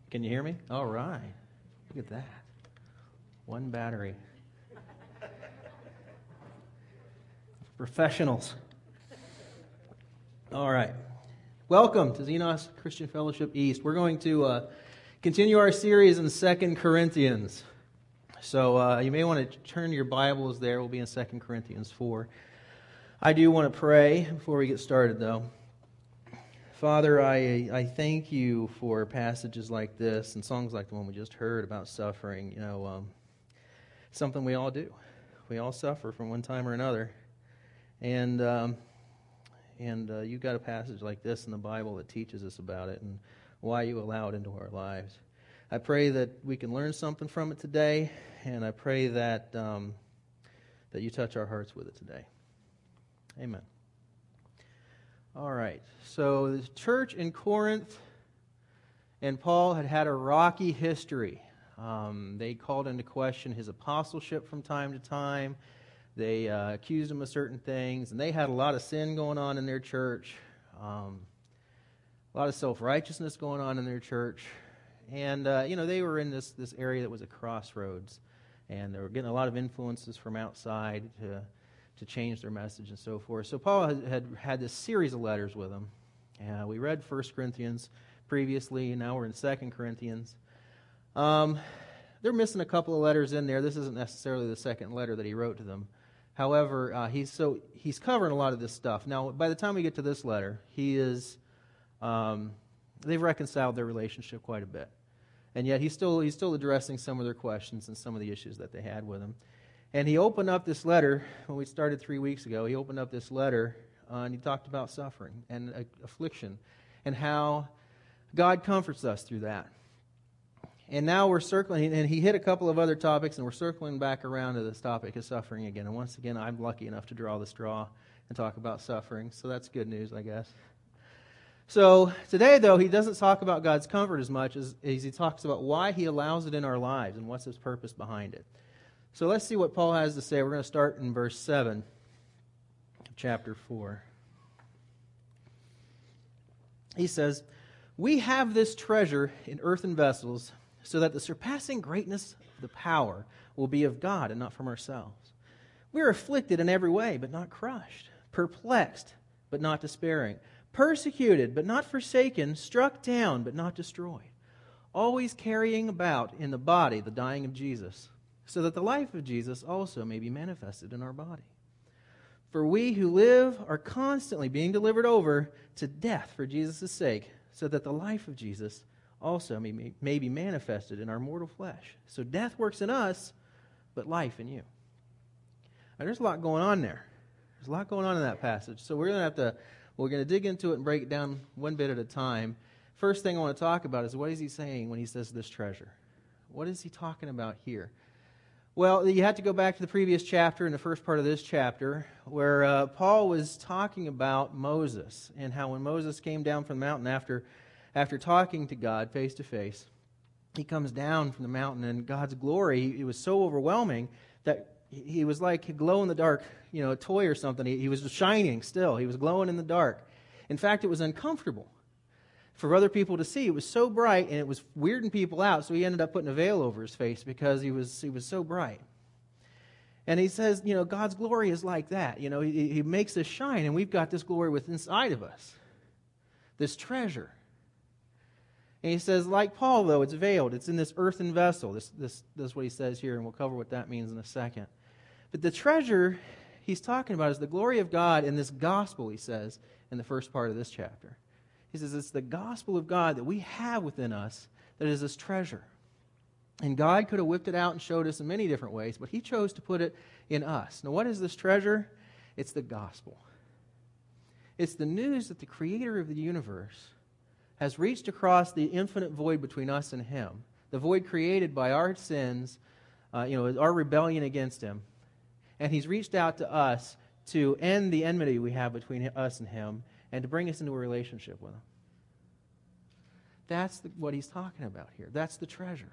Can you hear me? All right. Look at that. One battery. Professionals. All right. Welcome to Xenos Christian Fellowship East. We're going to continue our series in 2 Corinthians. So you may want to turn your Bibles there. We'll be in 2 Corinthians 4. I do want to pray before we get started, though. Father, I thank you for passages like this and songs like the one we just heard about suffering. You know, something we all do. We all suffer from one time or another. And you've got a passage like this in the Bible that teaches us about it and why you allow it into our lives. I pray that we can learn something from it today, and I pray that that you touch our hearts with it today. Amen. All right, so the church in Corinth and Paul had a rocky history. They called into question his apostleship from time to time. They accused him of certain things, and they had a lot of sin going on in their church, a lot of self-righteousness going on in their church. And, they were in this area that was a crossroads, and they were getting a lot of influences from outside to change their message and so forth. So Paul had this series of letters with them. We read 1 Corinthians previously, and now we're in 2 Corinthians. They're missing a couple of letters in there. This isn't necessarily the second letter that he wrote to them. However, he's covering a lot of this stuff. Now, by the time we get to this letter, they've reconciled their relationship quite a bit. And yet he's still addressing some of their questions and some of the issues that they had with him. And he opened up this letter, when we started 3 weeks ago, he opened up this letter and he talked about suffering and affliction and how God comforts us through that. And now we're circling, and he hit a couple of other topics, and we're circling back around to this topic of suffering again. And once again, I'm lucky enough to draw the straw and talk about suffering, so that's good news, I guess. So today, though, he doesn't talk about God's comfort as much as he talks about why he allows it in our lives and what's his purpose behind it. So let's see what Paul has to say. We're going to start in verse 7 of chapter 4. He says, "We have this treasure in earthen vessels, so that the surpassing greatness of the power will be of God and not from ourselves. We are afflicted in every way, but not crushed, perplexed, but not despairing, persecuted, but not forsaken, struck down, but not destroyed, always carrying about in the body the dying of Jesus, so that the life of Jesus also may be manifested in our body. For we who live are constantly being delivered over to death for Jesus' sake, so that the life of Jesus also may be manifested in our mortal flesh. So death works in us, but life in you." Now, there's a lot going on there. There's a lot going on in that passage. So we're going to dig into it and break it down one bit at a time. First thing I want to talk about is, what is he saying when he says this treasure? What is he talking about here? Well, you have to go back to the previous chapter, in the first part of this chapter, where Paul was talking about Moses and how when Moses came down from the mountain after talking to God face to face, he comes down from the mountain, and God's glory, it was so overwhelming that he was like a glow-in-the-dark, a toy or something. He was shining still. He was glowing in the dark. In fact, it was uncomfortable for other people to see. It was so bright, and it was weirding people out, so he ended up putting a veil over his face because he was so bright. And he says, God's glory is like that. He makes us shine, and we've got this glory within inside of us, this treasure. And he says, like Paul, though, it's veiled. It's in this earthen vessel. This is what he says here, and we'll cover what that means in a second. But the treasure he's talking about is the glory of God in this gospel, he says, in the first part of this chapter. He says it's the gospel of God that we have within us that is this treasure. And God could have whipped it out and showed us in many different ways, but he chose to put it in us. Now, what is this treasure? It's the gospel. It's the news that the creator of the universe has reached across the infinite void between us and him, the void created by our sins, our rebellion against him. And he's reached out to us to end the enmity we have between us and him and to bring us into a relationship with him. That's what he's talking about here. That's the treasure.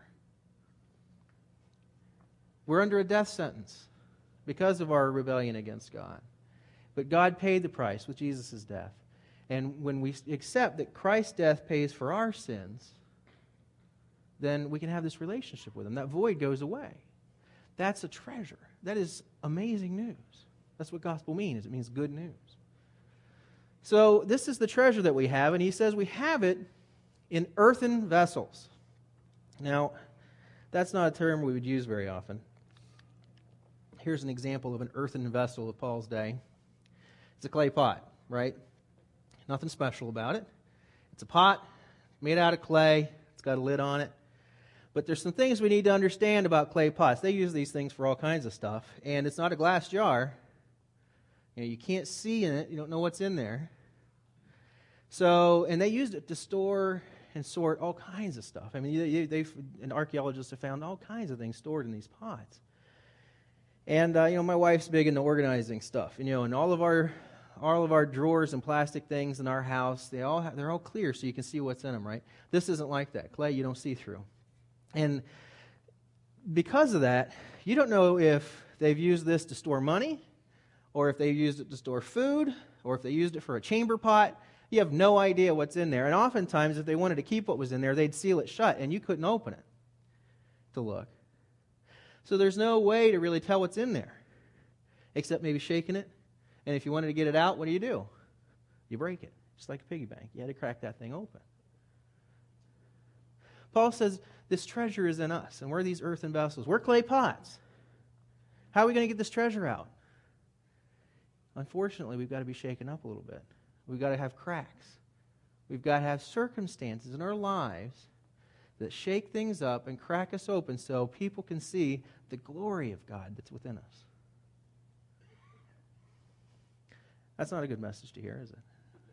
We're under a death sentence because of our rebellion against God. But God paid the price with Jesus' death. And when we accept that Christ's death pays for our sins, then we can have this relationship with him. That void goes away. That's a treasure. That is amazing news. That's what gospel means. It means good news. So this is the treasure that we have, and he says we have it in earthen vessels. Now, that's not a term we would use very often. Here's an example of an earthen vessel of Paul's day. It's a clay pot, right? Nothing special about it. It's a pot made out of clay. It's got a lid on it. But there's some things we need to understand about clay pots. They use these things for all kinds of stuff. And it's not a glass jar. You can't see in it. You don't know what's in there. And they used it to store and sort all kinds of stuff. I mean, and archaeologists have found all kinds of things stored in these pots. And my wife's big into organizing stuff. And all of our drawers and plastic things in our house, they're all clear, so you can see what's in them. Right? This isn't like that. Clay, you don't see through. And because of that, you don't know if they've used this to store money, or if they used it to store food, or if they used it for a chamber pot. You have no idea what's in there. And oftentimes, if they wanted to keep what was in there, they'd seal it shut, and you couldn't open it to look. So there's no way to really tell what's in there, except maybe shaking it. And if you wanted to get it out, what do? You break it, just like a piggy bank. You had to crack that thing open. Paul says this treasure is in us, and we're these earthen vessels. We're clay pots. How are we going to get this treasure out? Unfortunately, we've got to be shaken up a little bit. We've got to have cracks. We've got to have circumstances in our lives that shake things up and crack us open so people can see the glory of God that's within us. That's not a good message to hear, is it?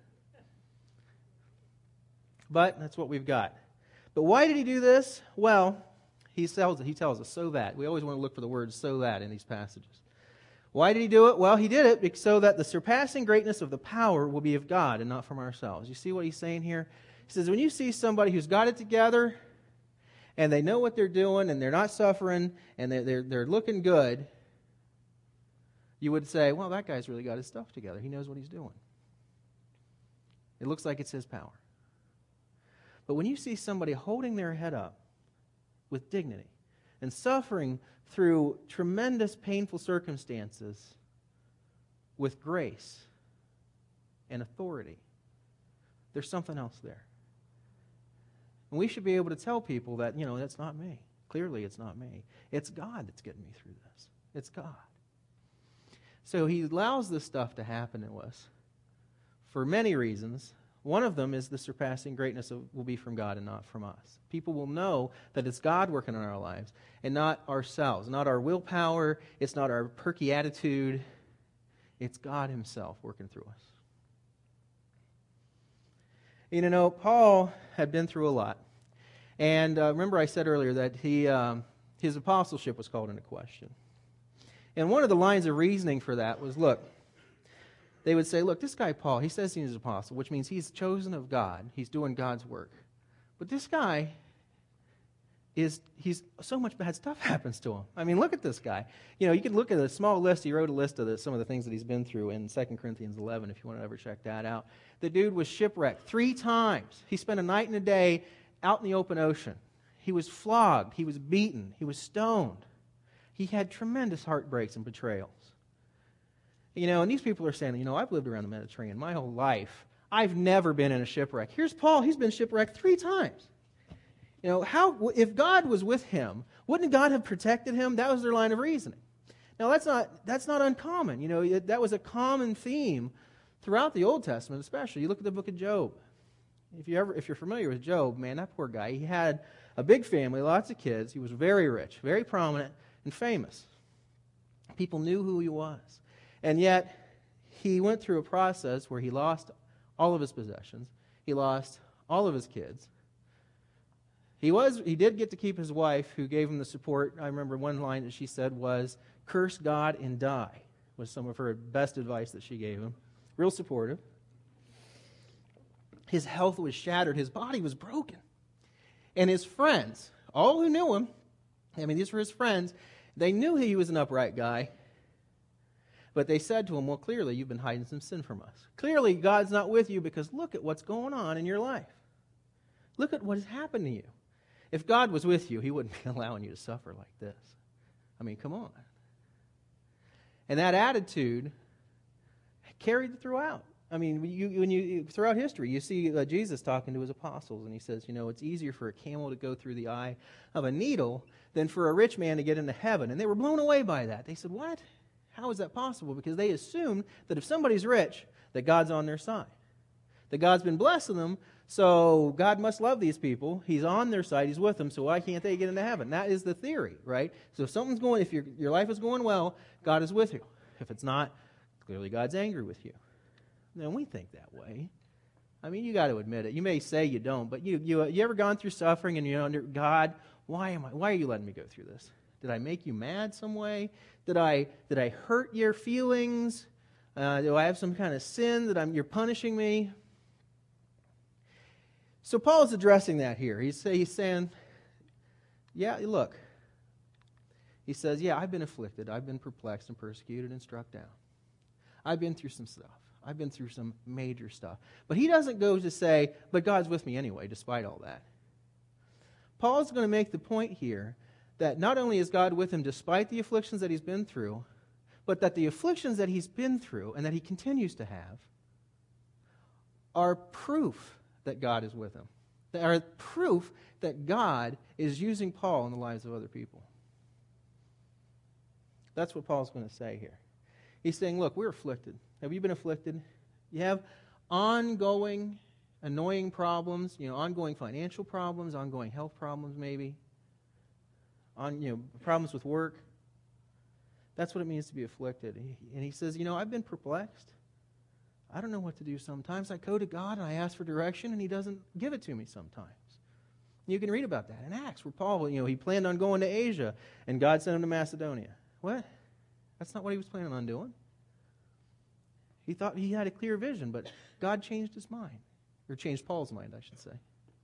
But that's what we've got. But why did he do this? Well, he tells us, so that. We always want to look for the word so that in these passages. Why did he do it? Well, he did it so that the surpassing greatness of the power will be of God and not from ourselves. You see what he's saying here? He says, when you see somebody who's got it together and they know what they're doing and they're not suffering and they're looking good, you would say, well, that guy's really got his stuff together. He knows what he's doing. It looks like it's his power. But when you see somebody holding their head up with dignity and suffering through tremendous painful circumstances with grace and authority, there's something else there. And we should be able to tell people that, that's not me. Clearly it's not me. It's God that's getting me through this. It's God. So he allows this stuff to happen to us for many reasons. One of them is the surpassing greatness will be from God and not from us. People will know that it's God working in our lives and not ourselves, not our willpower, it's not our perky attitude. It's God himself working through us. Paul had been through a lot. And remember I said earlier that his apostleship was called into question. And one of the lines of reasoning for that was, they would say, this guy Paul, he says he's an apostle, which means he's chosen of God. He's doing God's work. But this guy, he's so much bad stuff happens to him. I mean, look at this guy. You can look at a small list. He wrote a list of some of the things that he's been through in 2 Corinthians 11, if you want to ever check that out. The dude was shipwrecked 3 times. He spent a night and a day out in the open ocean. He was flogged. He was beaten. He was stoned. He had tremendous heartbreaks and betrayals. And these people are saying, I've lived around the Mediterranean my whole life. I've never been in a shipwreck. Here's Paul. He's been shipwrecked 3 times. If God was with him, wouldn't God have protected him? That was their line of reasoning. Now, that's not uncommon. That was a common theme throughout the Old Testament, especially. You look at the book of Job. If you're familiar with Job, man, that poor guy, he had a big family, lots of kids. He was very rich, very prominent, and famous. People knew who he was. And yet, he went through a process where he lost all of his possessions. He lost all of his kids. He did get to keep his wife, who gave him the support. I remember one line that she said was, "Curse God and die," was some of her best advice that she gave him. Real supportive. His health was shattered. His body was broken. And his friends, all who knew him, these were his friends, they knew he was an upright guy. But they said to him, well, clearly you've been hiding some sin from us. Clearly God's not with you because look at what's going on in your life. Look at what has happened to you. If God was with you, he wouldn't be allowing you to suffer like this. I mean, come on. And that attitude carried throughout. I mean, when you throughout history, you see Jesus talking to his apostles, and he says, it's easier for a camel to go through the eye of a needle than for a rich man to get into heaven. And they were blown away by that. They said, what? How is that possible? Because they assumed that if somebody's rich, that God's on their side. That God's been blessing them, so God must love these people. He's on their side. He's with them, so why can't they get into heaven? That is the theory, right? So if your life is going well, God is with you. If it's not, clearly God's angry with you. Now, we think that way. I mean, you got to admit it. You may say you don't, but you ever gone through suffering and God, why are you letting me go through this? Did I make you mad some way? Did I hurt your feelings? Do I have some kind of sin that you're punishing me? So Paul is addressing that here. He's saying, yeah, look. He says, yeah, I've been afflicted. I've been perplexed and persecuted and struck down. I've been through some stuff. I've been through some major stuff. But he doesn't go to say, but God's with me anyway, despite all that. Paul's going to make the point here that not only is God with him despite the afflictions that he's been through, but that the afflictions that he's been through and that he continues to have are proof that God is with him. They are proof that God is using Paul in the lives of other people. That's what Paul's going to say here. He's saying, look, we're afflicted. Have you been afflicted? You have ongoing, annoying problems, ongoing financial problems, ongoing health problems maybe, problems with work. That's what it means to be afflicted. And he says, I've been perplexed. I don't know what to do sometimes. I go to God and I ask for direction and he doesn't give it to me sometimes. You can read about that in Acts where Paul, he planned on going to Asia and God sent him to Macedonia. What? That's not what he was planning on doing. He thought he had a clear vision, but God changed his mind. Or changed Paul's mind, I should say.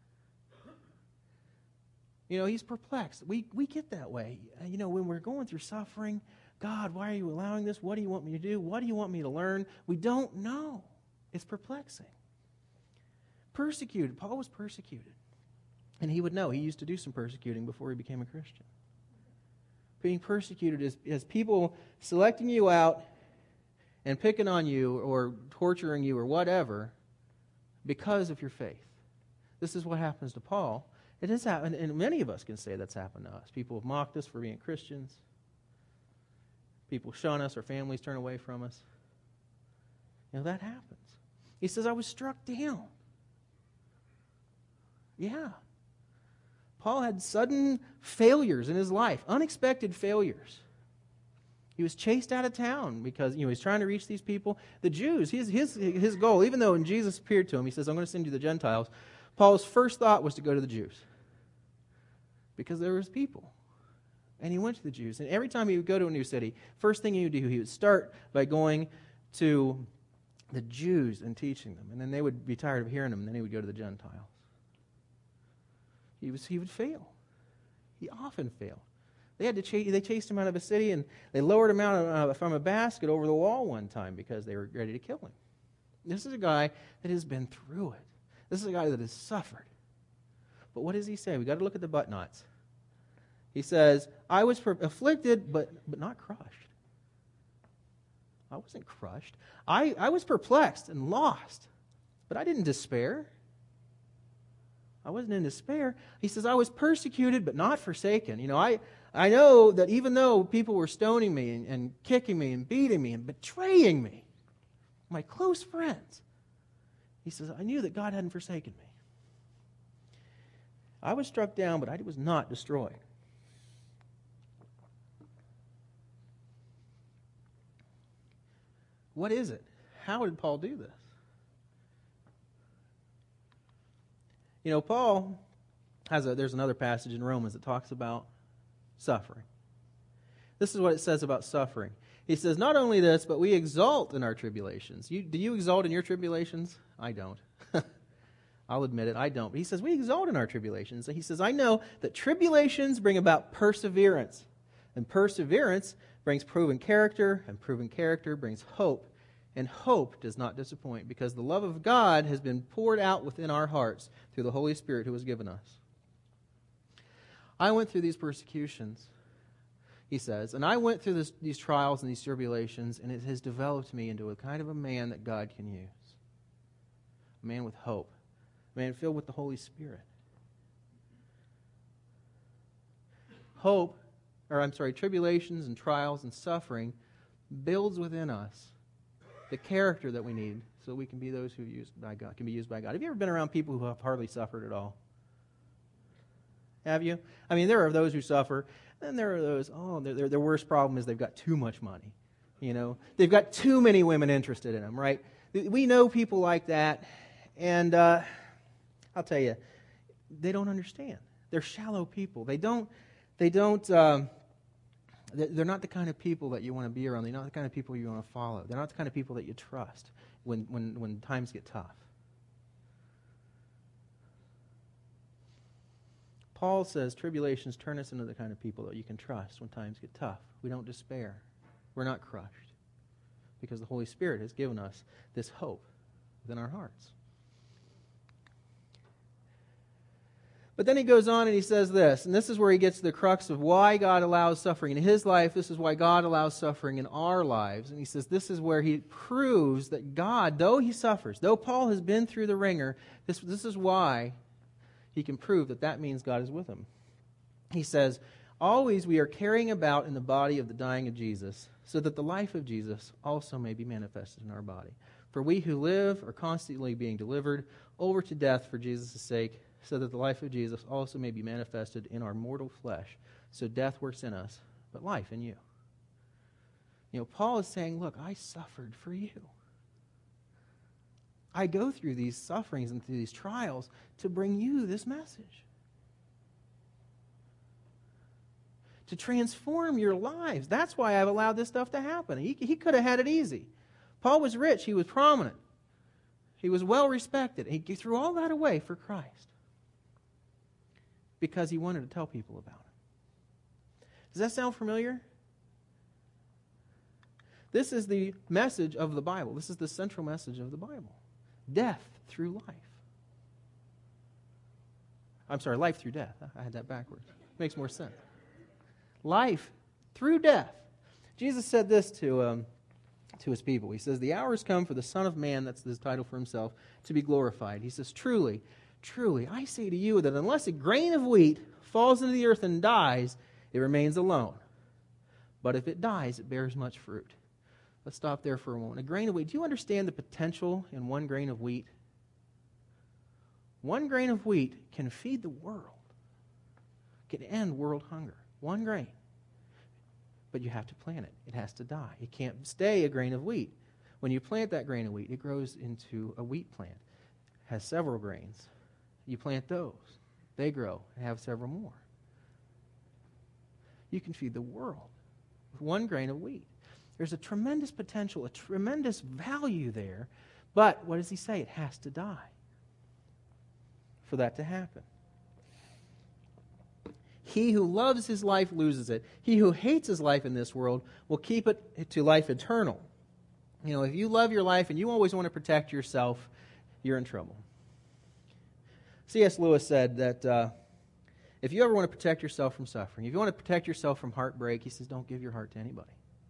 He's perplexed. We get that way. When we're going through suffering, God, why are you allowing this? What do you want me to do? What do you want me to learn? We don't know. It's perplexing. Persecuted. Paul was persecuted. And he would know. He used to do some persecuting before he became a Christian. Being persecuted is people selecting you out and picking on you or torturing you or whatever because of your faith. This is what happens to Paul. It has happened, and many of us can say that's happened to us. People have mocked us for being Christians. People shun us, our families turn away from us. That happens. He says, I was struck down. Yeah. Paul had sudden failures in his life, unexpected failures. He was chased out of town because he's trying to reach these people. The Jews, his goal, even though when Jesus appeared to him, he says, I'm going to send you to the Gentiles, Paul's first thought was to go to the Jews because there was people. And he went to the Jews. And every time he would go to a new city, first thing he would do, he would start by going to the Jews and teaching them. And then they would be tired of hearing him, and then he would go to the Gentiles. He would fail. He often failed. They chased him out of a city, and they lowered him out from a basket over the wall one time because they were ready to kill him. This is a guy that has been through it. This is a guy that has suffered. But what does he say? We've got to look at the but nots. He says, I was afflicted, but not crushed. I wasn't crushed. I was perplexed and lost, but I didn't despair. I wasn't in despair. He says, I was persecuted, but not forsaken. I know that even though people were stoning me and kicking me and beating me and betraying me, my close friends, he says, I knew that God hadn't forsaken me. I was struck down, but I was not destroyed. What is it? How did Paul do this? Paul there's another passage in Romans that talks about suffering. This is what it says about suffering. He says, not only this, but we exult in our tribulations. Do you exult in your tribulations? I don't. I'll admit it, I don't. But he says, we exult in our tribulations. And he says, I know that tribulations bring about perseverance. And perseverance brings proven character, and proven character brings hope. And hope does not disappoint, because the love of God has been poured out within our hearts through the Holy Spirit who was given us. I went through these persecutions, he says, and I went through these trials and these tribulations, and it has developed me into a kind of a man that God can use. A man with hope. A man filled with the Holy Spirit. Tribulations and trials and suffering builds within us the character that we need so we can be those who can be used by God. Have you ever been around people who have hardly suffered at all? Have you? I mean, there are those who suffer, and there are those, their worst problem is they've got too much money. You know, they've got too many women interested in them, right? We know people like that, and I'll tell you, they don't understand. They're shallow people. They're not the kind of people that you want to be around. They're not the kind of people you want to follow. They're not the kind of people that you trust when times get tough. Paul says tribulations turn us into the kind of people that you can trust when times get tough. We don't despair. We're not crushed because the Holy Spirit has given us this hope within our hearts. But then he goes on and he says this, and this is where he gets to the crux of why God allows suffering in his life. This is why God allows suffering in our lives. And he says this is where he proves that God, though he suffers, though Paul has been through the ringer, this is why he can prove that means God is with him. He says, always we are carrying about in the body of the dying of Jesus, so that the life of Jesus also may be manifested in our body. For we who live are constantly being delivered over to death for Jesus' sake, so that the life of Jesus also may be manifested in our mortal flesh. So death works in us, but life in you. You know, Paul is saying, look, I suffered for you. I go through these sufferings and through these trials to bring you this message. To transform your lives. That's why I've allowed this stuff to happen. He could have had it easy. Paul was rich. He was prominent. He was well respected. He threw all that away for Christ because he wanted to tell people about it. Does that sound familiar? This is the message of the Bible. This is the central message of the Bible. Death through life. I'm sorry, life through death. I had that backwards. Makes more sense. Life through death. Jesus said this to his people. He says, the hour has come for the Son of Man, that's his title for himself, to be glorified. He says, truly, truly, I say to you that unless a grain of wheat falls into the earth and dies, it remains alone. But if it dies, it bears much fruit. Let's stop there for a moment. A grain of wheat. Do you understand the potential in one grain of wheat? One grain of wheat can feed the world. Can end world hunger. One grain. But you have to plant it. It has to die. It can't stay a grain of wheat. When you plant that grain of wheat, it grows into a wheat plant. It has several grains. You plant those. They grow and have several more. You can feed the world with one grain of wheat. There's a tremendous potential, a tremendous value there. But what does he say? It has to die for that to happen. He who loves his life loses it. He who hates his life in this world will keep it to life eternal. You know, if you love your life and you always want to protect yourself, you're in trouble. C.S. Lewis said that if you ever want to protect yourself from suffering, if you want to protect yourself from heartbreak, he says, don't give your heart to anybody.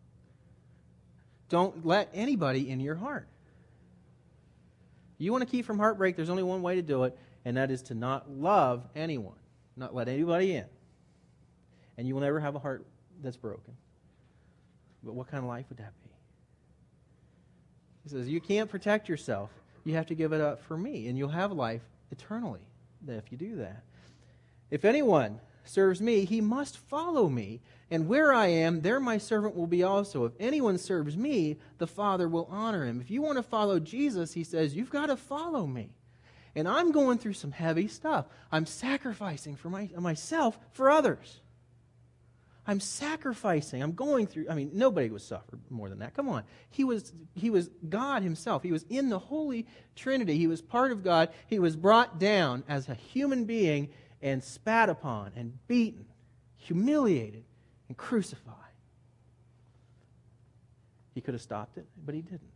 Don't let anybody in your heart. You want to keep from heartbreak, there's only one way to do it, and that is to not love anyone, not let anybody in. And you will never have a heart that's broken. But what kind of life would that be? He says, you can't protect yourself. You have to give it up for me, and you'll have life eternally if you do that. If anyone serves me, he must follow me. And where I am, there my servant will be also. If anyone serves me, the Father will honor him. If you want to follow Jesus, he says, you've got to follow me. And I'm going through some heavy stuff. I'm sacrificing for myself for others. I'm sacrificing. I'm going through. I mean, nobody was suffered more than that. Come on. He was God himself. He was in the Holy Trinity. He was part of God. He was brought down as a human being and spat upon and beaten, humiliated, and crucified. He could have stopped it, but he didn't.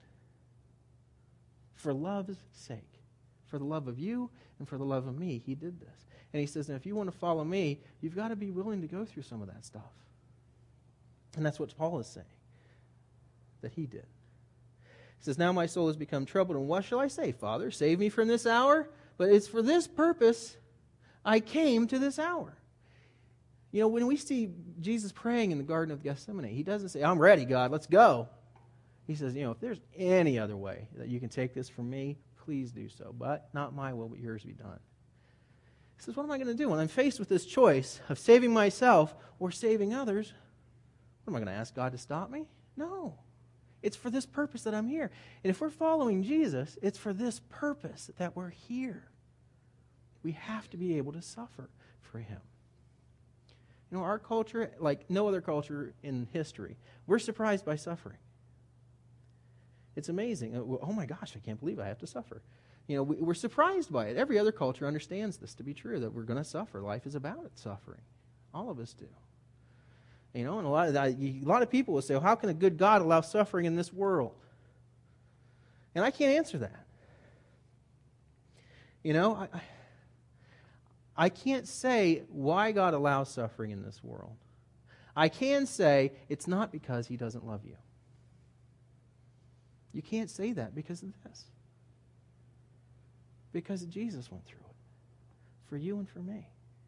For love's sake, for the love of you and for the love of me, he did this. And he says, now, if you want to follow me, you've got to be willing to go through some of that stuff. And that's what Paul is saying, that he did. He says, now my soul has become troubled, and what shall I say? Father, save me from this hour? But it's for this purpose I came to this hour. You know, when we see Jesus praying in the Garden of Gethsemane, he doesn't say, I'm ready, God, let's go. He says, if there's any other way that you can take this from me, please do so. But not my will, but yours be done. He says, what am I going to do when I'm faced with this choice of saving myself or saving others? What am I going to ask God to stop me? No. It's for this purpose that I'm here. And if we're following Jesus, it's for this purpose that we're here. We have to be able to suffer for him. You know, our culture, like no other culture in history, we're surprised by suffering. It's amazing. Oh my gosh, I can't believe I have to suffer. You know, we're surprised by it. Every other culture understands this to be true, that we're going to suffer. Life is about suffering. All of us do. You know, and a lot of people will say, well, how can a good God allow suffering in this world? And I can't answer that. You know, I can't say why God allows suffering in this world. I can say it's not because he doesn't love you. You can't say that because of this. Because Jesus went through it. For you and for me.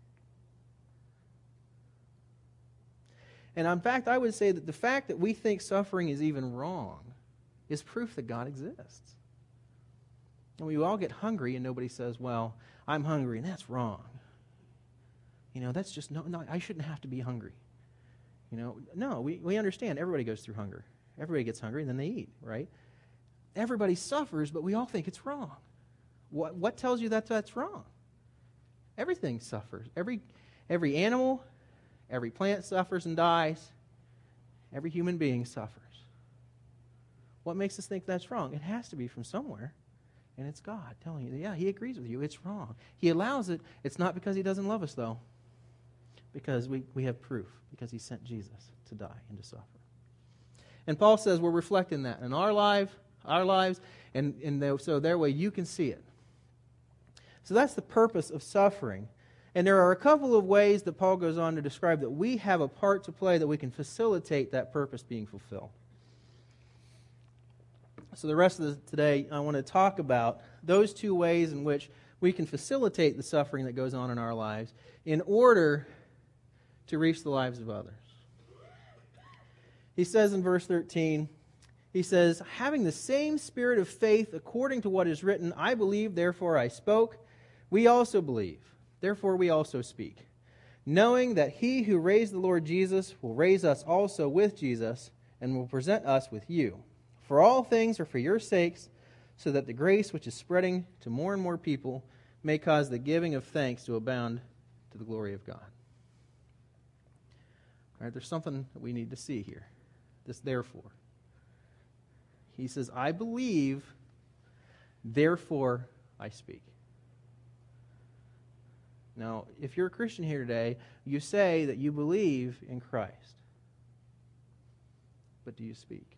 And in fact, I would say that the fact that we think suffering is even wrong is proof that God exists. And we all get hungry and nobody says, well, I'm hungry and that's wrong. You know, that's just, no, I shouldn't have to be hungry. You know, no, we understand everybody goes through hunger. Everybody gets hungry and then they eat, right? Everybody suffers, but we all think it's wrong. What tells you that that's wrong? Everything suffers. Every animal, every plant suffers and dies. Every human being suffers. What makes us think that's wrong? It has to be from somewhere. And it's God telling you that, yeah, he agrees with you. It's wrong. He allows it. It's not because he doesn't love us, though. Because we have proof. Because he sent Jesus to die and to suffer. And Paul says we're reflecting that in our lives, and so their way you can see it. So that's the purpose of suffering. And there are a couple of ways that Paul goes on to describe that we have a part to play that we can facilitate that purpose being fulfilled. So the rest of today, I want to talk about those two ways in which we can facilitate the suffering that goes on in our lives in order to reach the lives of others. He says in verse 13, he says, having the same spirit of faith according to what is written, I believe, therefore I spoke. We also believe, therefore we also speak. Knowing that he who raised the Lord Jesus will raise us also with Jesus and will present us with you. For all things are for your sakes, so that the grace which is spreading to more and more people may cause the giving of thanks to abound to the glory of God. All right, there's something that we need to see here. This therefore. He says, I believe, therefore I speak. Now, if you're a Christian here today, you say that you believe in Christ. But do you speak?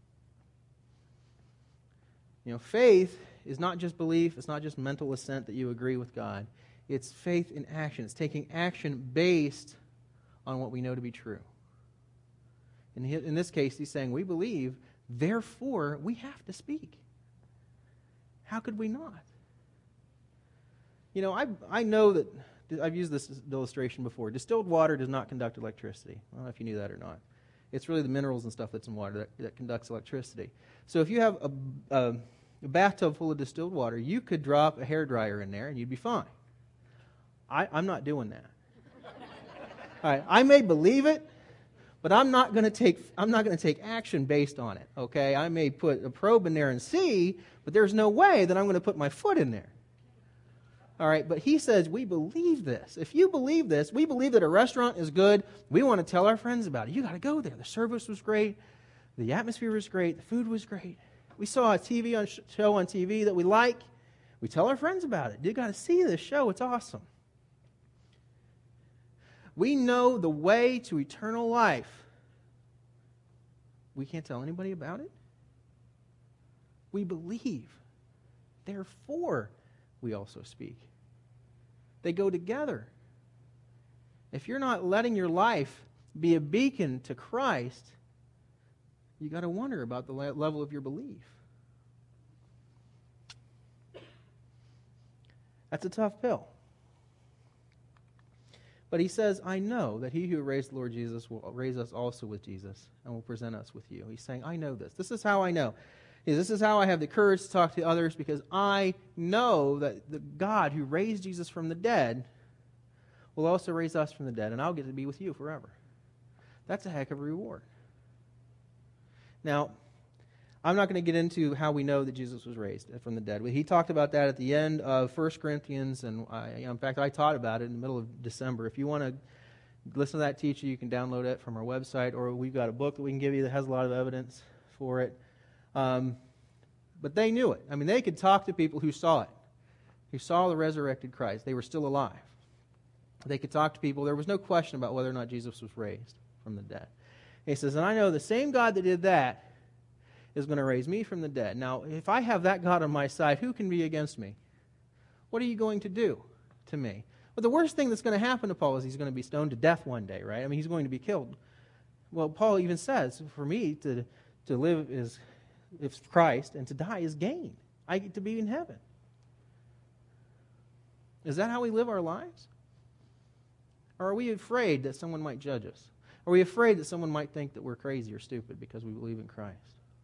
You know, faith is not just belief. It's not just mental assent that you agree with God. It's faith in action. It's taking action based on what we know to be true. In this case, he's saying, we believe, therefore we have to speak. How could we not? You know, I know that, I've used this illustration before. Distilled water does not conduct electricity. I don't know if you knew that or not. It's really the minerals and stuff that's in water that conducts electricity. So if you have a bathtub full of distilled water, you could drop a hairdryer in there and you'd be fine. I'm not doing that. All right, I may believe it, but I'm not going to take action based on it. Okay, I may put a probe in there and see, but there's no way that I'm going to put my foot in there. All right, but he says we believe this. If you believe this, we believe that a restaurant is good. We want to tell our friends about it. You got to go there. The service was great. The atmosphere was great. The food was great. We saw a show on TV that we like. We tell our friends about it. You got to see this show. It's awesome. We know the way to eternal life. We can't tell anybody about it. We believe. Therefore, we also speak. They go together. If you're not letting your life be a beacon to Christ, you got to wonder about the level of your belief. That's a tough pill. But he says, I know that he who raised the Lord Jesus will raise us also with Jesus and will present us with you. He's saying, I know this. This is how I know. This is how I have the courage to talk to others, because I know that the God who raised Jesus from the dead will also raise us from the dead, and I'll get to be with you forever. That's a heck of a reward. Now, I'm not going to get into how we know that Jesus was raised from the dead. He talked about that at the end of 1 Corinthians, and in fact, I taught about it in the middle of December. If you want to listen to that teaching, you can download it from our website, or we've got a book that we can give you that has a lot of evidence for it. But they knew it. I mean, they could talk to people who saw it, who saw the resurrected Christ. They were still alive. They could talk to people. There was no question about whether or not Jesus was raised from the dead. He says, and I know the same God that did that is going to raise me from the dead. Now, if I have that God on my side, who can be against me? What are you going to do to me? Well, the worst thing that's going to happen to Paul is he's going to be stoned to death one day, right? I mean, he's going to be killed. Well, Paul even says, for me to live is Christ, and to die is gain. I get to be in heaven. Is that how we live our lives? Or are we afraid that someone might judge us? Are we afraid that someone might think that we're crazy or stupid because we believe in Christ?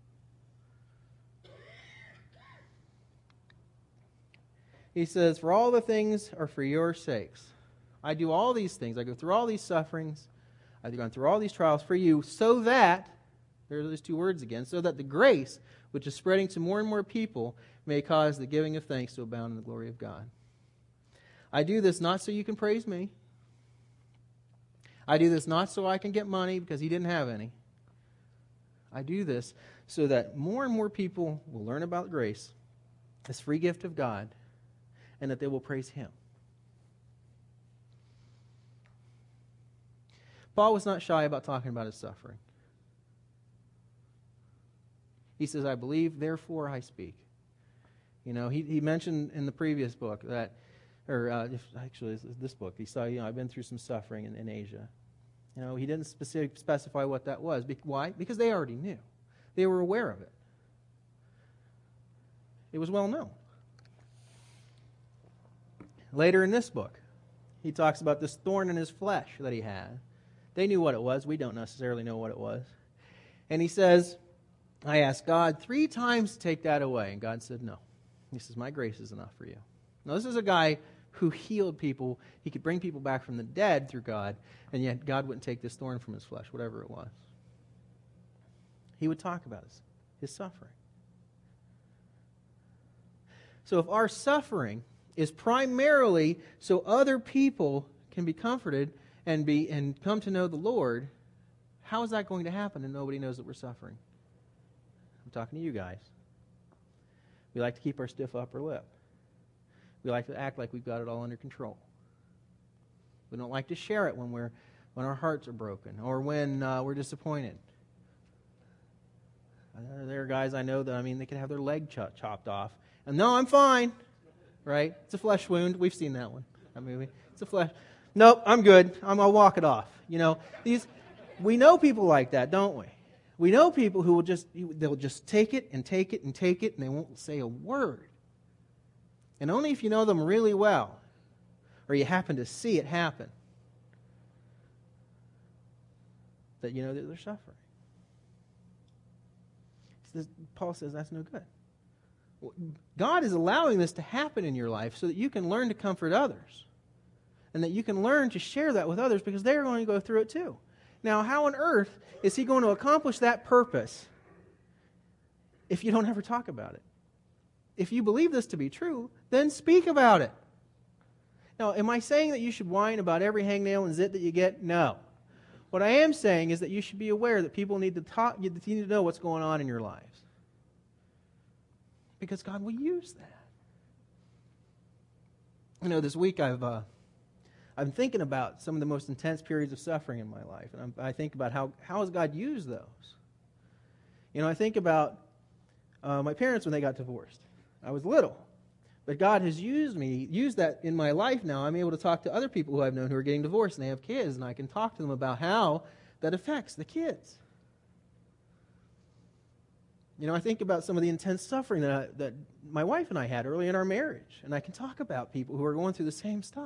He says, for all the things are for your sakes. I do all these things. I go through all these sufferings. I've gone through all these trials for you, so that, there's those two words again, so that the grace which is spreading to more and more people may cause the giving of thanks to abound in the glory of God. I do this not so you can praise me. I do this not so I can get money because he didn't have any. I do this so that more and more people will learn about grace, this free gift of God, and that they will praise him. Paul was not shy about talking about his suffering. He says, I believe, therefore I speak. You know, he mentioned in the previous book that, actually this book, he saw, I've been through some suffering in Asia. You know, he didn't specify what that was. Why? Because they already knew. They were aware of it. It was well known. Later in this book, he talks about this thorn in his flesh that he had. They knew what it was. We don't necessarily know what it was. And he says, I asked God 3 times to take that away. And God said no. He says, my grace is enough for you. Now, this is a guy who healed people. He could bring people back from the dead through God, and yet God wouldn't take this thorn from his flesh, whatever it was. He would talk about his suffering. So if our suffering is primarily so other people can be comforted and come to know the Lord, how is that going to happen and nobody knows that we're suffering? I'm talking to you guys. We like to keep our stiff upper lip. We like to act like we've got it all under control. We don't like to share it when our hearts are broken or when we're disappointed. There are guys I know that, they could have their leg chopped off. And no, I'm fine. Right? It's a flesh wound. We've seen that one. It's a flesh. Nope, I'm good. I'll walk it off. We know people like that, don't we? We know people who they'll just take it and take it and take it, and they won't say a word. And only if you know them really well, or you happen to see it happen, that you know that they're suffering. Paul says that's no good. God is allowing this to happen in your life so that you can learn to comfort others. And that you can learn to share that with others because they're going to go through it too. Now, how on earth is he going to accomplish that purpose if you don't ever talk about it? If you believe this to be true, then speak about it. Now, am I saying that you should whine about every hangnail and zit that you get? No. What I am saying is that you should be aware that people need to talk. You need to know what's going on in your lives. Because God will use that. This week I'm thinking about some of the most intense periods of suffering in my life. And I think about how has God used those? I think about my parents when they got divorced. I was little. But God has used that in my life now. I'm able to talk to other people who I've known who are getting divorced and they have kids, and I can talk to them about how that affects the kids. You know, I think about some of the intense suffering that my wife and I had early in our marriage, and I can talk about people who are going through the same stuff.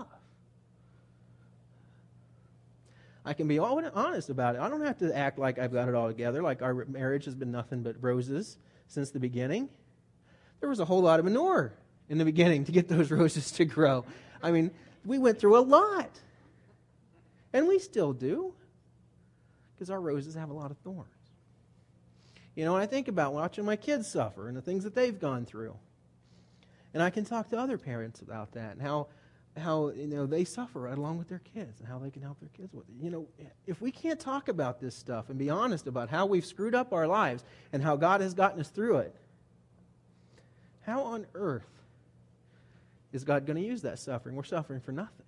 I can be honest about it. I don't have to act like I've got it all together, like our marriage has been nothing but roses since the beginning. There was a whole lot of manure in the beginning to get those roses to grow. I mean, we went through a lot. And we still do, because our roses have a lot of thorns. You know, and I think about watching my kids suffer and the things that they've gone through. And I can talk to other parents about that and how you know, they suffer right along with their kids and how they can help their kids with it. You know, if we can't talk about this stuff and be honest about how we've screwed up our lives and how God has gotten us through it, how on earth is God going to use that suffering? We're suffering for nothing.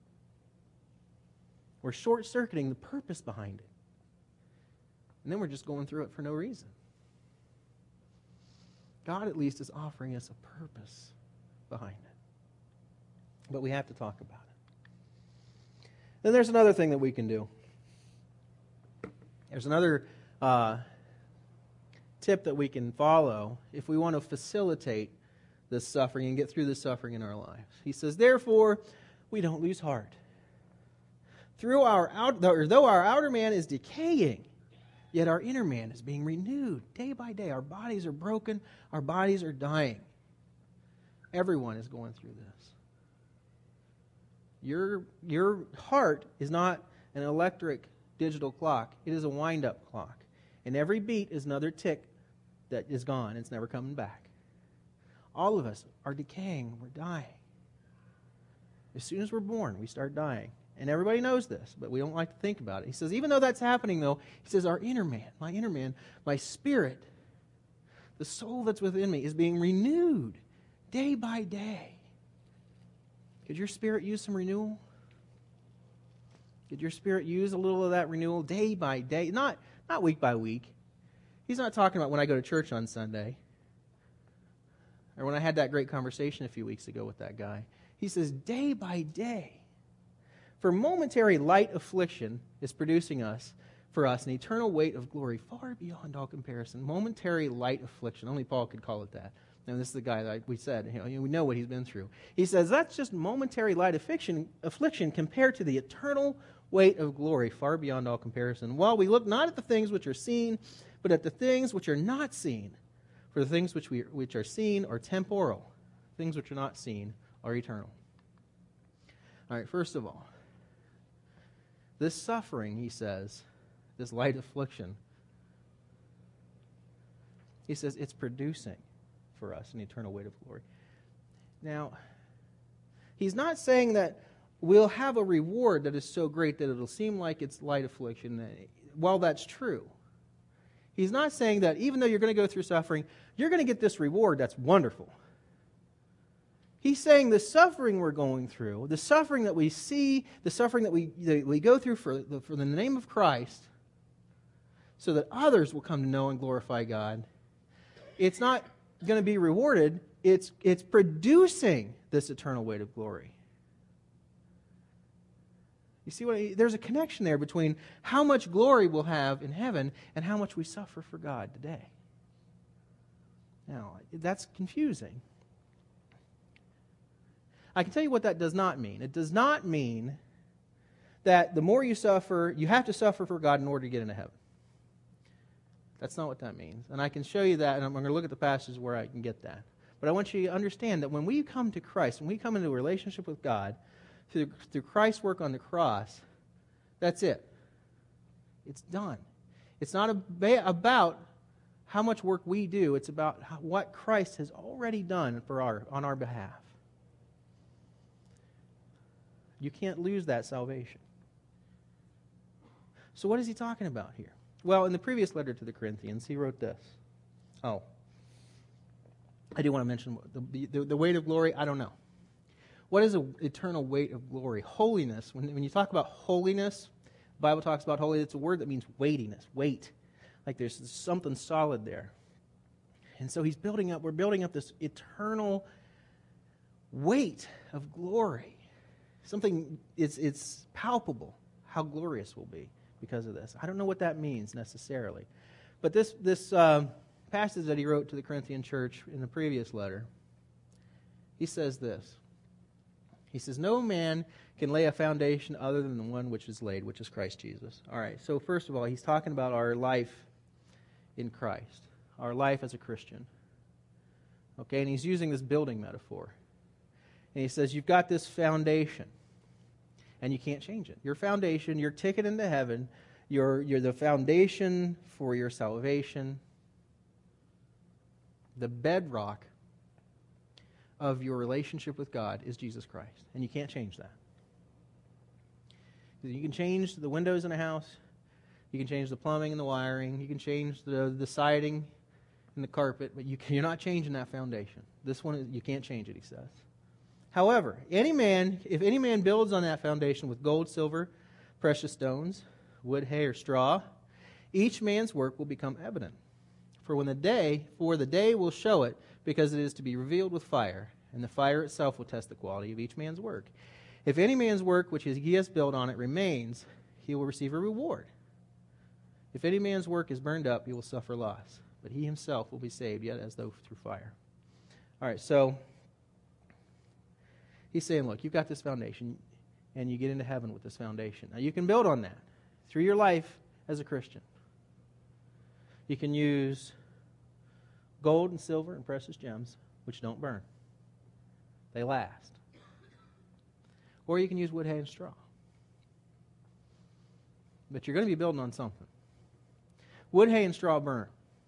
We're short-circuiting the purpose behind it. And then we're just going through it for no reason. God at least is offering us a purpose behind it. But we have to talk about it. Then there's another thing that we can do. There's another tip that we can follow if we want to facilitate this suffering and get through the suffering in our lives. He says, therefore, we don't lose heart. Though our outer man is decaying, yet our inner man is being renewed day by day. Our bodies are broken. Our bodies are dying. Everyone is going through this. Your heart is not an electric digital clock. It is a wind-up clock. And every beat is another tick that is gone. It's never coming back. All of us are decaying. We're dying. As soon as we're born, we start dying. And everybody knows this, but we don't like to think about it. He says, even though that's happening, though, he says, our inner man, my spirit, the soul that's within me is being renewed day by day. Could your spirit use some renewal? Could your spirit use a little of that renewal day by day? Not week by week. He's not talking about when I go to church on Sunday. Or when I had that great conversation a few weeks ago with that guy. He says day by day. For momentary light affliction is producing for us an eternal weight of glory far beyond all comparison. Momentary light affliction. Only Paul could call it that. And this is the guy that we said, we know what he's been through. He says that's just momentary light affliction compared to the eternal weight of glory far beyond all comparison. While we look not at the things which are seen, but at the things which are not seen. For the things which are seen are temporal. Things which are not seen are eternal. All right, first of all, this suffering, he says, this light affliction, he says it's producing for us an eternal weight of glory. Now, he's not saying that we'll have a reward that is so great that it'll seem like it's light affliction. While that's true, he's not saying that even though you're going to go through suffering, you're going to get this reward that's wonderful. He's saying the suffering we're going through, the suffering that we see, the suffering that we go through for the name of Christ, so that others will come to know and glorify God, it's not going to be rewarded. It's producing this eternal weight of glory. You see there's a connection there between how much glory we'll have in heaven and how much we suffer for God today. Now, that's confusing. I can tell you what that does not mean. It does not mean that the more you suffer, you have to suffer for God in order to get into heaven. That's not what that means. And I can show you that, and I'm going to look at the passages where I can get that. But I want you to understand that when we come to Christ, when we come into a relationship with God, through Christ's work on the cross, that's it. It's done. It's not about how much work we do. It's about what Christ has already done on our behalf. You can't lose that salvation. So what is he talking about here? Well, in the previous letter to the Corinthians, he wrote this. Oh, I do want to mention the weight of glory. I don't know. What is an eternal weight of glory? Holiness. When you talk about holiness, the Bible talks about holiness. It's a word that means weightiness, weight. Like there's something solid there. And so we're building up this eternal weight of glory. Something, it's palpable how glorious we'll be because of this. I don't know what that means necessarily. But this passage that he wrote to the Corinthian church in the previous letter, he says this. He says, no man can lay a foundation other than the one which is laid, which is Christ Jesus. All right, so first of all, he's talking about our life in Christ, our life as a Christian. Okay, and he's using this building metaphor. And he says, you've got this foundation, and you can't change it. Your foundation, your ticket into heaven, you're the foundation for your salvation, the bedrock of your relationship with God is Jesus Christ. And you can't change that. You can change the windows in a house. You can change the plumbing and the wiring. You can change the siding and the carpet. But you're not changing that foundation. This one, you can't change it, he says. However, if any man builds on that foundation with gold, silver, precious stones, wood, hay, or straw, each man's work will become evident. For the day will show it, because it is to be revealed with fire, and the fire itself will test the quality of each man's work. If any man's work which he has built on it remains, he will receive a reward. If any man's work is burned up, he will suffer loss, but he himself will be saved, yet as though through fire. All right, so he's saying, look, you've got this foundation, and you get into heaven with this foundation. Now, you can build on that through your life as a Christian. You can use gold and silver and precious gems, which don't burn. They last. Or you can use wood, hay, and straw. But you're going to be building on something. Wood, hay, and straw burn.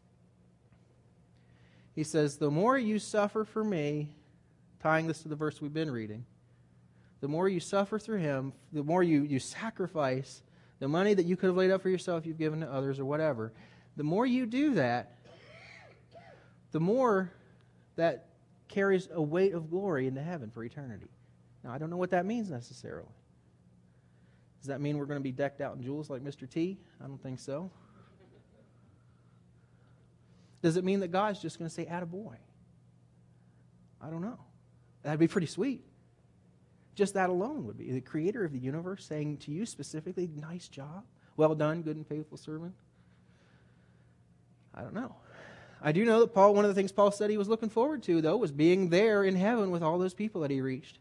He says, the more you suffer for me, tying this to the verse we've been reading, the more you suffer through him, the more you sacrifice the money that you could have laid up for yourself, you've given to others or whatever. The more you do that, the more that carries a weight of glory into heaven for eternity. Now, I don't know what that means necessarily. Does that mean we're going to be decked out in jewels like Mr. T? I don't think so. Does it mean that God's just going to say, attaboy? I don't know. That'd be pretty sweet. Just that alone would be the creator of the universe saying to you specifically, nice job, well done, good and faithful servant. I don't know. I do know that one of the things Paul said he was looking forward to, though, was being there in heaven with all those people that he reached.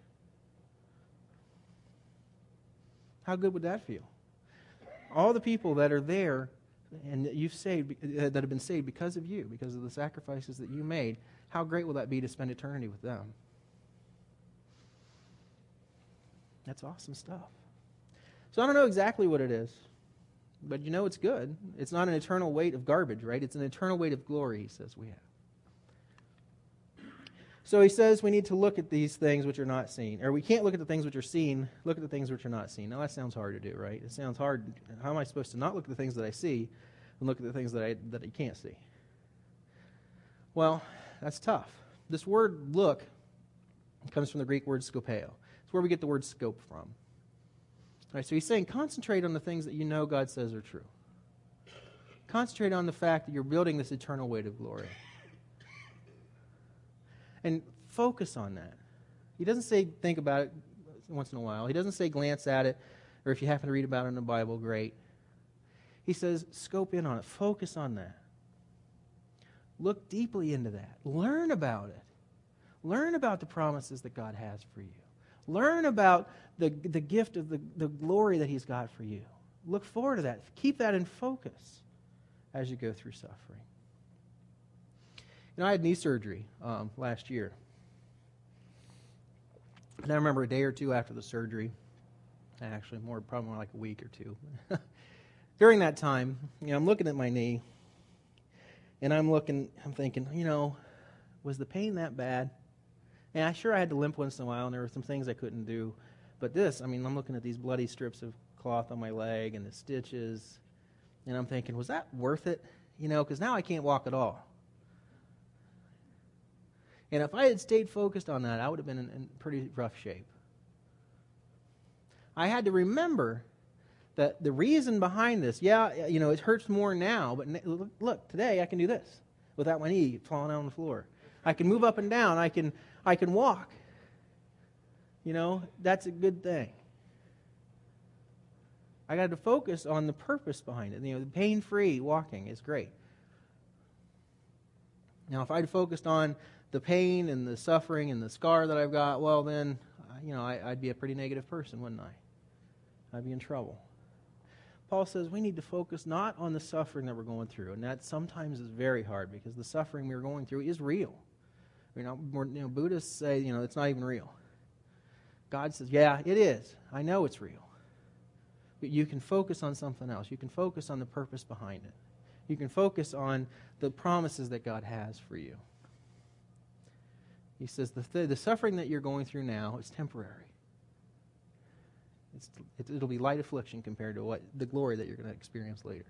How good would that feel? All the people that are there and that you've saved, that have been saved because of you, because of the sacrifices that you made, how great will that be to spend eternity with them? That's awesome stuff. So I don't know exactly what it is, but you know it's good. It's not an eternal weight of garbage, right? It's an eternal weight of glory, he says we have. So he says we need to look at these things which are not seen. Or we can't look at the things which are seen, look at the things which are not seen. Now that sounds hard to do, right? It sounds hard. How am I supposed to not look at the things that I see and look at the things that I can't see? Well, that's tough. This word look comes from the Greek word skopeo. It's where we get the word scope from. All right, so he's saying concentrate on the things that you know God says are true. Concentrate on the fact that you're building this eternal weight of glory. And focus on that. He doesn't say think about it once in a while. He doesn't say glance at it, or if you happen to read about it in the Bible, great. He says scope in on it. Focus on that. Look deeply into that. Learn about it. Learn about the promises that God has for you. Learn about the gift of the glory that he's got for you. Look forward to that. Keep that in focus as you go through suffering. You know, I had knee surgery last year. And I remember a day or two after the surgery, actually probably more like a week or two. During that time, I'm looking at my knee, and I'm thinking, was the pain that bad? And I had to limp once in a while, and there were some things I couldn't do. But I'm looking at these bloody strips of cloth on my leg and the stitches, and I'm thinking, was that worth it? Because now I can't walk at all. And if I had stayed focused on that, I would have been in pretty rough shape. I had to remember that the reason behind this, it hurts more now, but look, today I can do this without my knee falling out on the floor. I can move up and down. I can walk. that's a good thing. I got to focus on the purpose behind it. The pain-free walking is great. Now, if I'd focused on the pain and the suffering and the scar that I've got, well, then, I'd be a pretty negative person, wouldn't I? I'd be in trouble. Paul says we need to focus not on the suffering that we're going through, and that sometimes is very hard because the suffering we're going through is real. Buddhists say, it's not even real. God says, yeah, it is. I know it's real. But you can focus on something else. You can focus on the purpose behind it. You can focus on the promises that God has for you. He says the suffering that you're going through now is temporary. It'll be light affliction compared to the glory that you're going to experience later.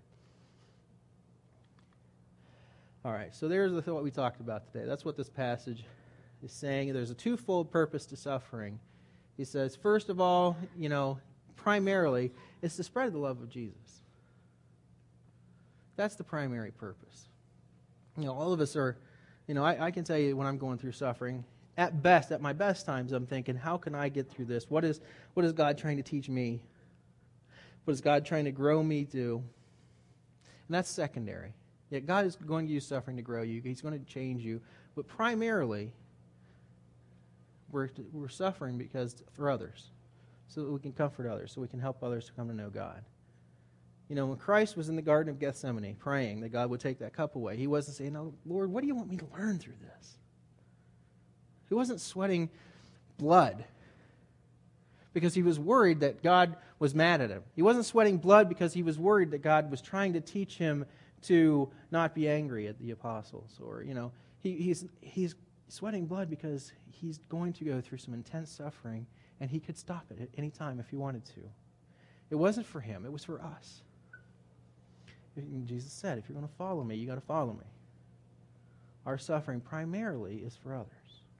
All right, so there's what we talked about today. That's what this passage is saying. There's a twofold purpose to suffering. He says, first of all, primarily, it's to spread the love of Jesus. That's the primary purpose. All of us are, I can tell you when I'm going through suffering, at my best times, I'm thinking, how can I get through this? What is God trying to teach me? What is God trying to grow me to? And that's secondary. Yet God is going to use suffering to grow you. He's going to change you. But primarily, we're suffering for others, so that we can comfort others, so we can help others to come to know God. When Christ was in the Garden of Gethsemane praying that God would take that cup away, he wasn't saying, "Oh, Lord, what do you want me to learn through this?" He wasn't sweating blood because he was worried that God was mad at him. He wasn't sweating blood because he was worried that God was trying to teach him to not be angry at the apostles. Or, he's sweating blood because he's going to go through some intense suffering, and he could stop it at any time if he wanted to. It wasn't for him. It was for us. Jesus said, if you're going to follow me, you got to follow me. Our suffering primarily is for others.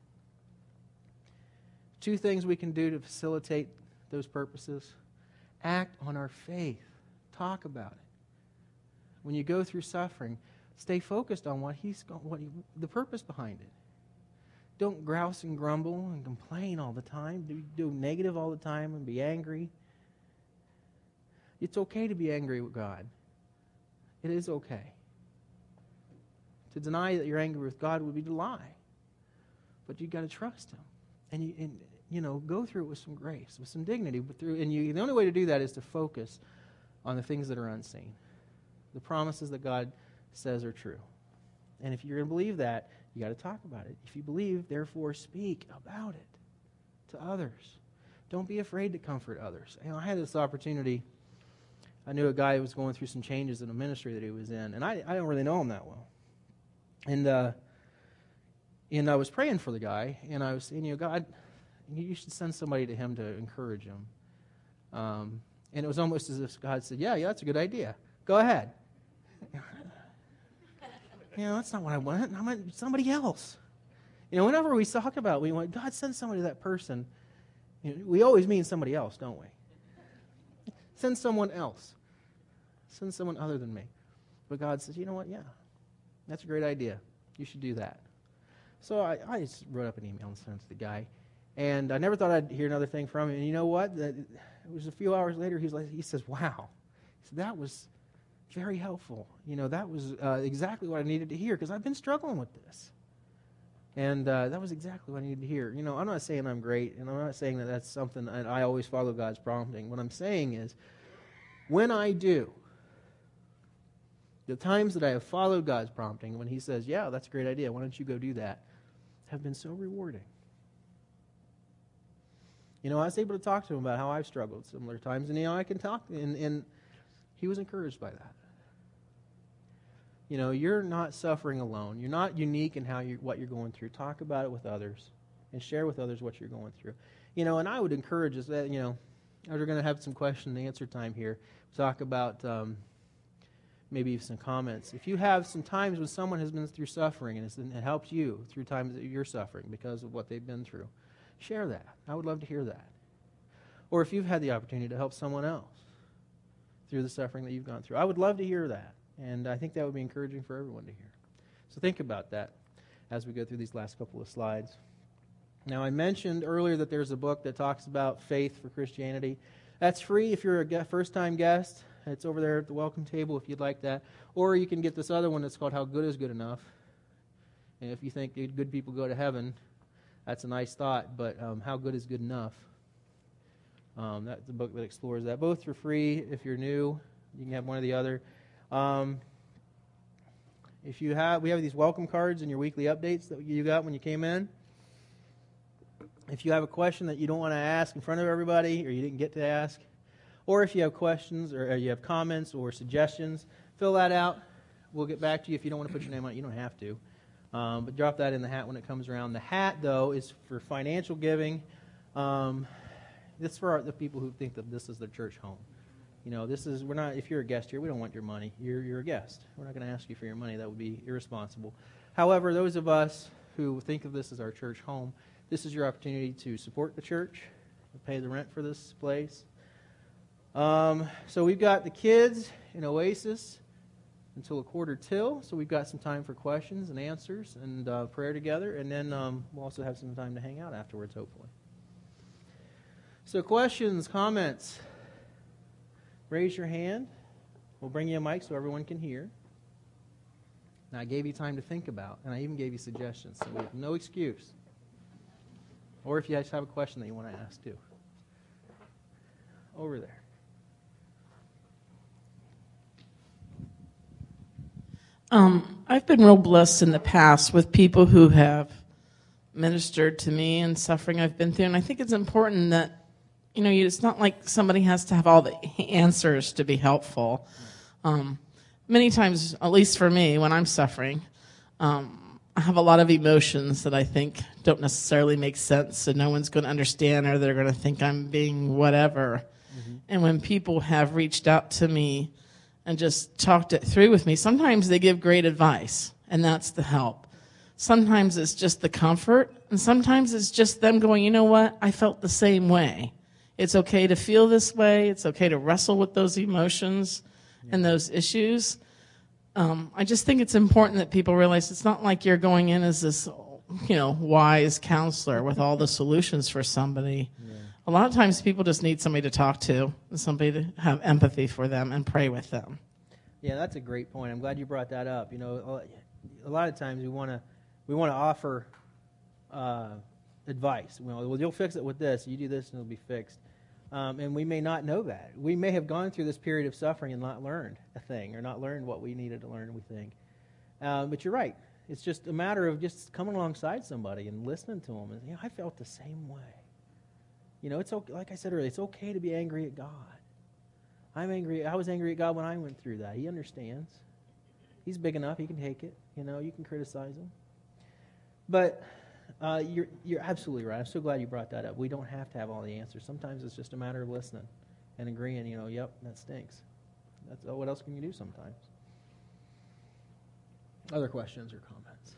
Two things we can do to facilitate those purposes. Act on our faith. Talk about it. When you go through suffering, stay focused on the purpose behind it. Don't grouse and grumble and complain all the time. Do negative all the time and be angry. It's okay to be angry with God. It is okay. To deny that you're angry with God would be to lie. But you've got to trust Him. And go through it with some grace, with some dignity. The only way to do that is to focus on the things that are unseen. The promises that God says are true. And if you're going to believe that, you got to talk about it. If you believe, therefore speak about it to others. Don't be afraid to comfort others. I had this opportunity. I knew a guy who was going through some changes in a ministry that he was in, and I don't really know him that well. And I was praying for the guy, and I was saying, God, you should send somebody to him to encourage him. And it was almost as if God said, yeah, that's a good idea. Go ahead. That's not what I want. I want somebody else. Whenever we talk about, we want, God, send somebody to that person. We always mean somebody else, don't we? Send someone else. Send someone other than me. But God says, you know what? Yeah, that's a great idea. You should do that. So I just wrote up an email and sent it to the guy. And I never thought I'd hear another thing from him. And you know what? It was a few hours later, he says, wow. He said, that was very helpful. That was exactly what I needed to hear because I've been struggling with this. And that was exactly what I needed to hear. I'm not saying I'm great, and I'm not saying that that's something that I always follow God's prompting. What I'm saying is, when I do, the times that I have followed God's prompting, when He says, yeah, that's a great idea, why don't you go do that, have been so rewarding. I was able to talk to him about how I've struggled similar times, and I can talk, and he was encouraged by that. You're not suffering alone. You're not unique in what you're going through. Talk about it with others and share with others what you're going through. And I would encourage us that, we're going to have some question and answer time here. Talk about maybe some comments. If you have some times when someone has been through suffering and it helped you through times that you're suffering because of what they've been through, share that. I would love to hear that. Or if you've had the opportunity to help someone else through the suffering that you've gone through, I would love to hear that. And I think that would be encouraging for everyone to hear. So think about that as we go through these last couple of slides. Now, I mentioned earlier that there's a book that talks about faith for Christianity. That's free if you're a first-time guest. It's over there at the welcome table if you'd like that. Or you can get this other one that's called How Good is Good Enough. And if you think good people go to heaven, that's a nice thought, but How Good is Good Enough? That's the book that explores that. Both are free. If you're new, you can have one or the other. We have these welcome cards and your weekly updates that you got when you came in. If you have a question that you don't want to ask in front of everybody, or you didn't get to ask, or if you have questions or you have comments or suggestions, fill that out. We'll get back to you. If you don't want to put your name on it, you don't have to. But drop that in the hat when it comes around. The hat, though, is for financial giving. This is for the people who think that this is their church home. You know, we're not. If you're a guest here, we don't want your money. You're a guest. We're not going to ask you for your money. That would be irresponsible. However, those of us who think of this as our church home, this is your opportunity to support the church, pay the rent for this place. So we've got the kids in Oasis until 1:45, so we've got some time for questions and answers and prayer together, and then we'll also have some time to hang out afterwards, hopefully. So questions, comments, raise your hand. We'll bring you a mic so everyone can hear. Now, I gave you time to think about, and I even gave you suggestions, so we have no excuse. Or if you just have a question that you want to ask, too. Over there. I've been real blessed in the past with people who have ministered to me and suffering I've been through. And I think it's important that, it's not like somebody has to have all the answers to be helpful. Many times, at least for me, when I'm suffering, I have a lot of emotions that I think don't necessarily make sense, and no one's going to understand, or they're going to think I'm being whatever. Mm-hmm. And when people have reached out to me and just talked it through with me, sometimes they give great advice, and that's the help. Sometimes it's just the comfort, and sometimes it's just them going, you know what, I felt the same way. It's okay to feel this way. It's okay to wrestle with those emotions and those issues. I just think it's important that people realize it's not like you're going in as this, wise counselor with all the solutions for somebody. Yeah. A lot of times people just need somebody to talk to, and somebody to have empathy for them and pray with them. Yeah, that's a great point. I'm glad you brought that up. A lot of times we want to offer advice. Well, you'll fix it with this. You do this, and it'll be fixed. And we may not know that. We may have gone through this period of suffering and not learned a thing, or not learned what we needed to learn, we think. But you're right. It's just a matter of just coming alongside somebody and listening to them. And, I felt the same way. It's okay, like I said earlier, it's okay to be angry at God. I'm angry. I was angry at God when I went through that. He understands. He's big enough. He can take it. You can criticize him. But you're absolutely right. I'm so glad you brought that up. We don't have to have all the answers. Sometimes it's just a matter of listening and agreeing, yep, that stinks. What else can you do sometimes? Other questions or comments?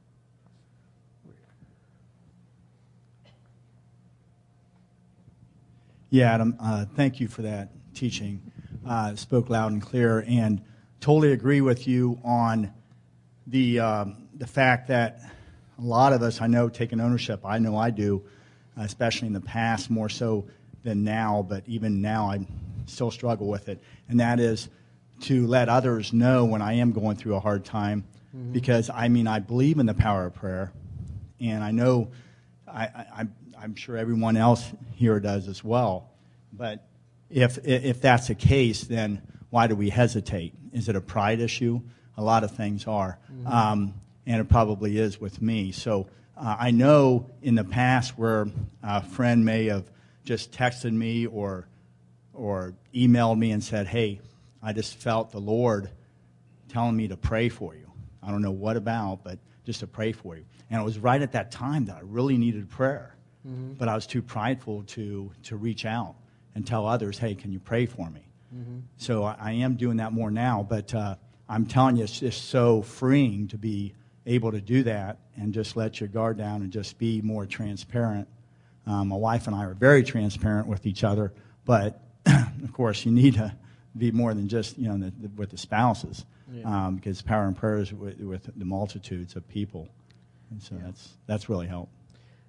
Yeah, Adam, thank you for that teaching. Spoke loud and clear, and totally agree with you on the fact that a lot of us, I know, taking ownership. I know I do, especially in the past, more so than now, but even now I still struggle with it. And that is to let others know when I am going through a hard time, because, I believe in the power of prayer, and I know I'm sure everyone else here does as well. But if that's the case, then why do we hesitate? Is it a pride issue? A lot of things are. And it probably is with me. So I know in the past where a friend may have just texted me or emailed me and said, hey, I just felt the Lord telling me to pray for you. I don't know what about, but just to pray for you. And it was right at that time that I really needed prayer. Mm-hmm. But I was too prideful to reach out and tell others, hey, can you pray for me? Mm-hmm. So I am doing that more now. But I'm telling you, it's just so freeing to be able to do that and just let your guard down and just be more transparent. My wife and I are very transparent with each other, but of course you need to be more than just with the spouses, because power and prayer is with the multitudes of people, and so that's really helped.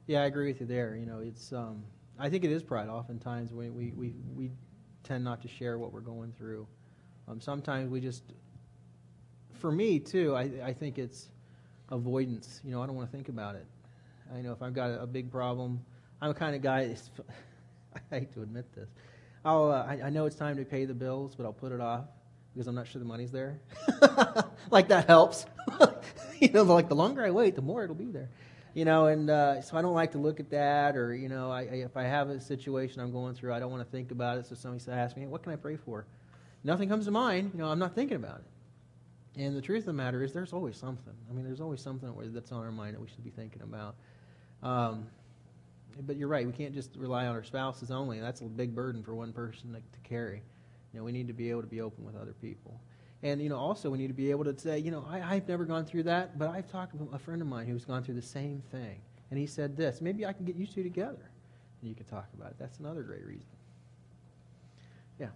Yeah, I agree with you there. It's I think it is pride. Oftentimes we tend not to share what we're going through. Sometimes we just, for me too, I think it's avoidance. I don't want to think about it. I know if I've got a big problem, I'm the kind of guy. I hate to admit this. I know it's time to pay the bills, but I'll put it off because I'm not sure the money's there. Like that helps. Like the longer I wait, the more it'll be there. And so I don't like to look at that, or if I have a situation I'm going through, I don't want to think about it. So somebody asks me, hey, what can I pray for? Nothing comes to mind. I'm not thinking about it. And the truth of the matter is, there's always something. There's always something that's on our mind that we should be thinking about. But you're right. We can't just rely on our spouses only. That's a big burden for one person to carry. We need to be able to be open with other people. And, also we need to be able to say, I've never gone through that, but I've talked with a friend of mine who's gone through the same thing. And he said this, maybe I can get you two together. And you can talk about it. That's another great reason. Yeah.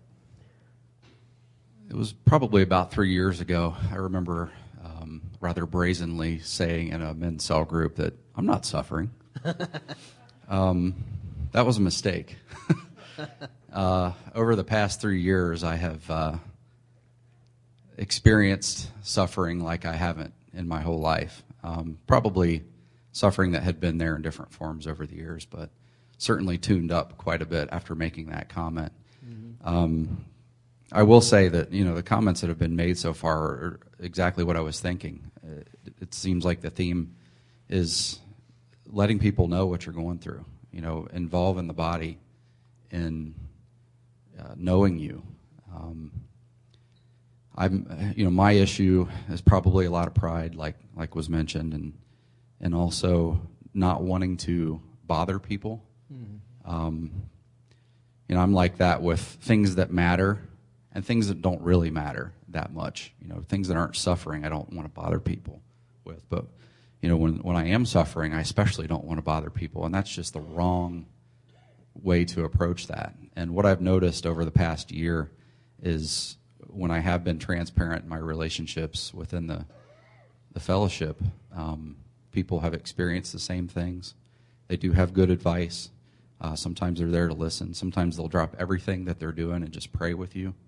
It was probably about 3 years ago. I remember rather brazenly saying in a men's cell group that I'm not suffering. That was a mistake. Over the past 3 years, I have experienced suffering like I haven't in my whole life. Probably suffering that had been there in different forms over the years, but certainly tuned up quite a bit after making that comment. Mm-hmm. I will say that the comments that have been made so far are exactly what I was thinking. It seems like the theme is letting people know what you're going through. Involving the body in knowing you. My issue is probably a lot of pride, like was mentioned, and also not wanting to bother people. Mm-hmm. I'm like that with things that matter and things that don't really matter that much. Things that aren't suffering, I don't want to bother people with. But when I am suffering, I especially don't want to bother people, and that's just the wrong way to approach that. And what I've noticed over the past year is when I have been transparent in my relationships within the fellowship, people have experienced the same things. They do have good advice. Sometimes they're there to listen. Sometimes they'll drop everything that they're doing and just pray with you.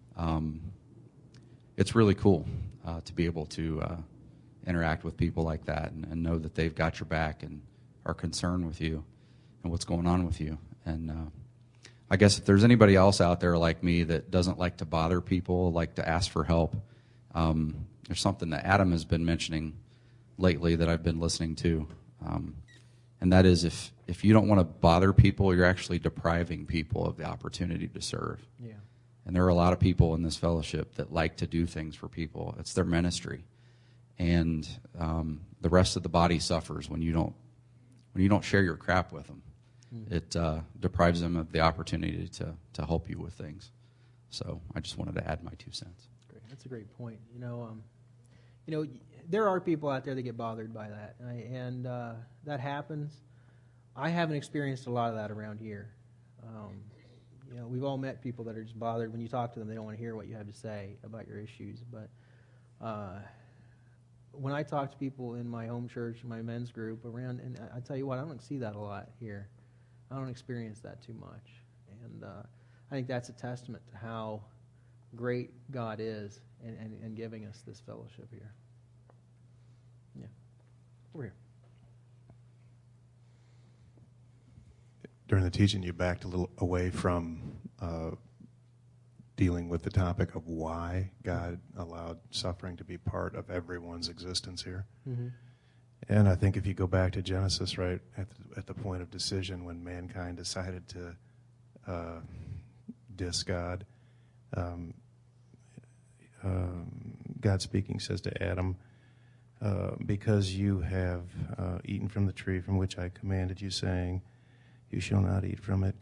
It's really cool to be able to interact with people like that and know that they've got your back and are concerned with you and what's going on with you. And I guess if there's anybody else out there like me that doesn't like to bother people, like to ask for help, there's something that Adam has been mentioning lately that I've been listening to. And that is if you don't want to bother people, you're actually depriving people of the opportunity to serve. Yeah. And there are a lot of people in this fellowship that like to do things for people. It's their ministry. And the rest of the body suffers when you don't share your crap with them. Mm-hmm. It deprives them of the opportunity to help you with things. So I just wanted to add my 2 cents. Great. That's a great point. There are people out there that get bothered by that, and that happens. I haven't experienced a lot of that around here. We've all met people that are just bothered. When you talk to them, they don't want to hear what you have to say about your issues. But when I talk to people in my home church, my men's group around, and I tell you what, I don't see that a lot here. I don't experience that too much. And I think that's a testament to how great God is in giving us this fellowship here. Yeah. Over here. During the teaching, you backed a little away from dealing with the topic of why God allowed suffering to be part of everyone's existence here. Mm-hmm. And I think if you go back to Genesis, right, at the point of decision when mankind decided to diss God, God speaking says to Adam, because you have eaten from the tree from which I commanded you, saying, you shall not eat from it,